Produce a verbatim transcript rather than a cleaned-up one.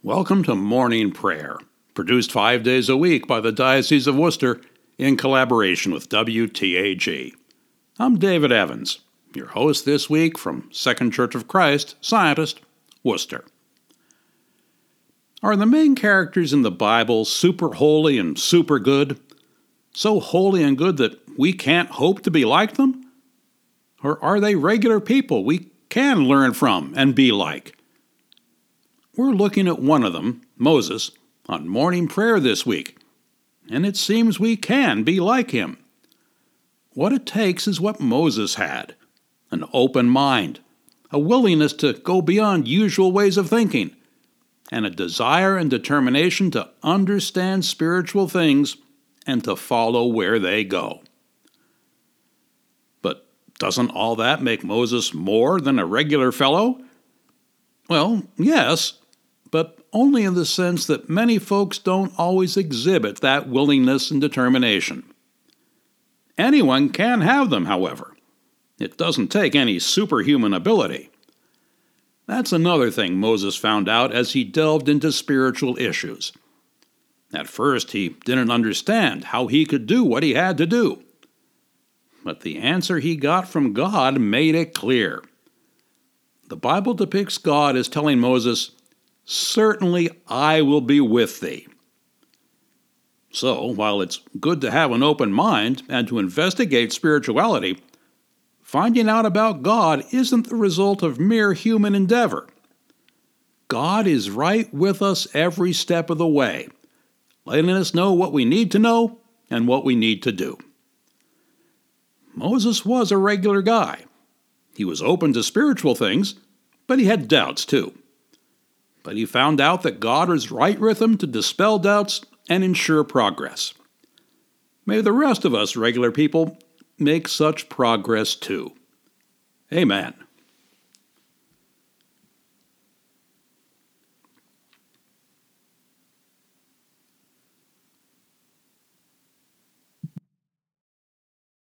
Welcome to Morning Prayer, produced five days a week by the Diocese of Worcester in collaboration with W T A G. I'm David Evans, your host this week from Second Church of Christ, Scientist, Worcester. Are the main characters in the Bible super holy and super good? So holy and good that we can't hope to be like them? Or are they regular people we can learn from and be like? We're looking at one of them, Moses, on morning prayer this week, and it seems we can be like him. What it takes is what Moses had: an open mind, a willingness to go beyond usual ways of thinking, and a desire and determination to understand spiritual things and to follow where they go. But doesn't all that make Moses more than a regular fellow? Well, yes, but only in the sense that many folks don't always exhibit that willingness and determination. Anyone can have them, however. It doesn't take any superhuman ability. That's another thing Moses found out as he delved into spiritual issues. At first, he didn't understand how he could do what he had to do. But the answer he got from God made it clear. The Bible depicts God as telling Moses, "Certainly I will be with thee." So, while it's good to have an open mind and to investigate spirituality, finding out about God isn't the result of mere human endeavor. God is right with us every step of the way, letting us know what we need to know and what we need to do. Moses was a regular guy. He was open to spiritual things, but he had doubts too. But he found out that God was right with him to dispel doubts and ensure progress. May the rest of us regular people make such progress too. Amen.